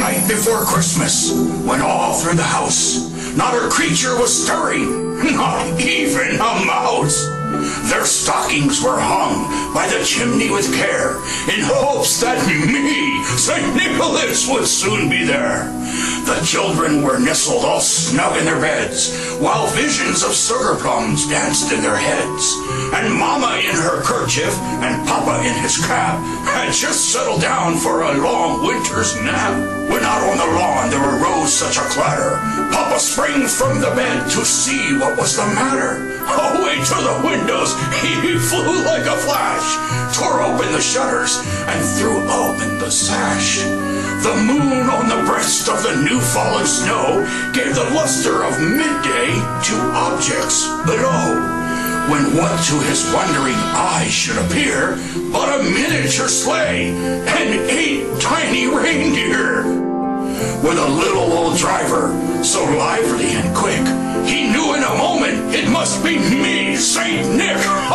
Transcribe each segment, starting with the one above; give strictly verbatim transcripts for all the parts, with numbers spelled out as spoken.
night before Christmas, when all through the house not a creature was stirring, not even a mouse. Their stockings were hung by the chimney with care, in hopes that me, Saint Nicholas, would soon be there. The children were nestled all snug in their beds, while visions of sugar plums danced in their heads. And Mama in her kerchief and Papa in his cap had just settled down for a long winter's nap. When out on the lawn there arose such a clatter, Papa sprang from the bed to see what was the matter. Away to the windows he flew like a flash, tore open the shutters and threw open the sash. The moon on the breast of the new fallen snow gave the luster of midday to objects below, when what to his wondering eye should appear but a miniature sleigh and eight tiny reindeer. With a little old driver, so lively and quick, he knew in a moment it must be me, Saint Nick.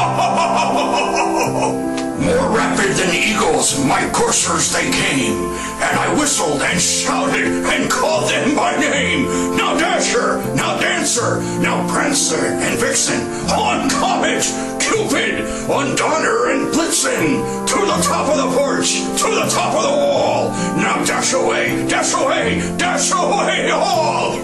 More rapid than eagles, my coursers they came, and I whistled and shouted and called them by name. Now Dasher, now Dancer, now Prancer and Vixen, on Comet, Cupid, on Donner and Blitzen, to the top of the porch, to the top of the wall. Now dash away, dash away, dash away all.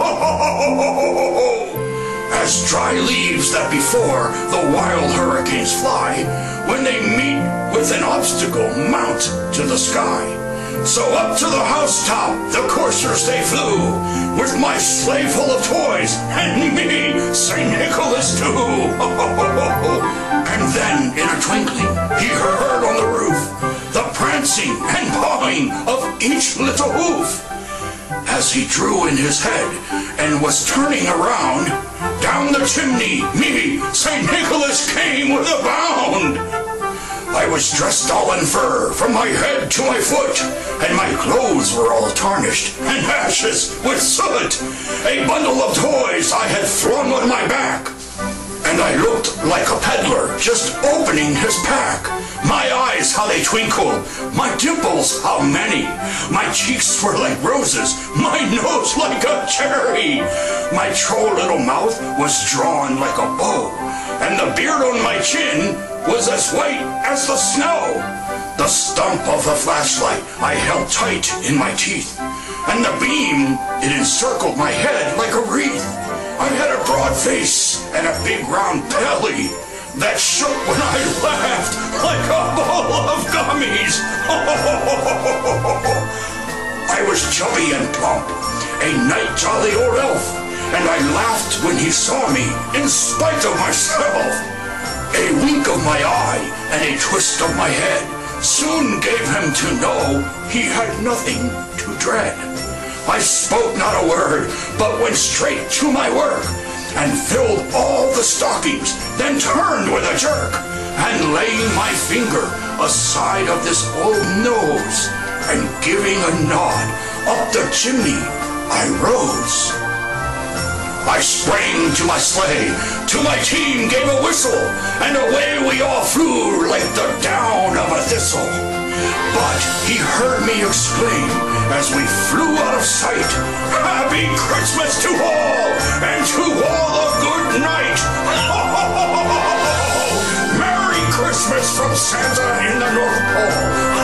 As dry leaves that before the wild hurricanes fly, when they meet with an obstacle, mount to the sky. So up to the housetop the coursers they flew, with my sleigh full of toys, and me, Saint Nicholas too. And then in a twinkling he heard on the roof the prancing and pawing of each little hoof. As he drew in his head and was turning around, down the chimney me, Saint Nicholas, came with a bound. I was dressed all in fur from my head to my foot, and my clothes were all tarnished and ashes with soot. A bundle of toys I had flung on my back, and I looked like a peddler just opening his pack. My eyes, how they twinkled, my dimples, how many. My cheeks were like roses, my nose like a cherry. My troll little mouth was drawn like a bow, and the beard on my chin was as white as the snow. The stump of the flashlight I held tight in my teeth, and the beam, it encircled my head like a wreath. I had a broad face and a big round belly that shook when I laughed like a bowl of gummies. I was chubby and plump, a night jolly old elf, and I laughed when he saw me in spite of myself. A wink of my eye and a twist of my head soon gave him to know he had nothing to dread. I spoke not a word, but went straight to my work, and filled all the stockings, then turned with a jerk, and laying my finger aside of this old nose, and giving a nod up the chimney, I rose. I sprang to my sleigh, to my team gave a whistle, and away we all flew like the down of a thistle. But he heard me exclaim as we flew out of sight, Happy Christmas to all, and to all a good night. Merry Christmas from Santa in the North Pole.